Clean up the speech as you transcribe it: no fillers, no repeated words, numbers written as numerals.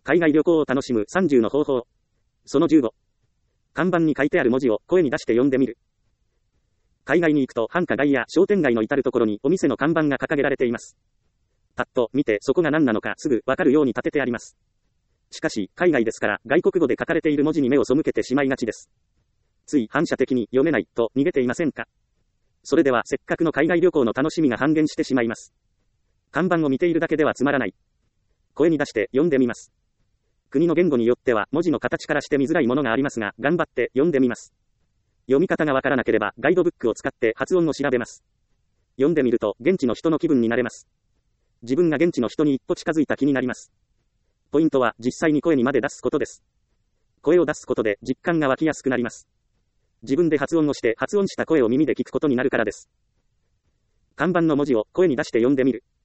海外旅行を楽しむ30の方法。その15。看板に書いてある文字を声に出して読んでみる。海外に行くと繁華街や商店街の至るところにお店の看板が掲げられています。パッと見てそこが何なのかすぐわかるように立ててあります。しかし、海外ですから外国語で書かれている文字に目を背けてしまいがちです。つい反射的に読めないと逃げていませんか？それではせっかくの海外旅行の楽しみが半減してしまいます。看板を見ているだけではつまらない。声に出して読んでみます。国の言語によっては文字の形からして見づらいものがありますが、頑張って読んでみます。読み方がわからなければガイドブックを使って発音を調べます。読んでみると現地の人の気分になれます。自分が現地の人に一歩近づいた気になります。ポイントは実際に声にまで出すことです。声を出すことで実感が湧きやすくなります。自分で発音をして発音した声を耳で聞くことになるからです。看板の文字を声に出して読んでみる。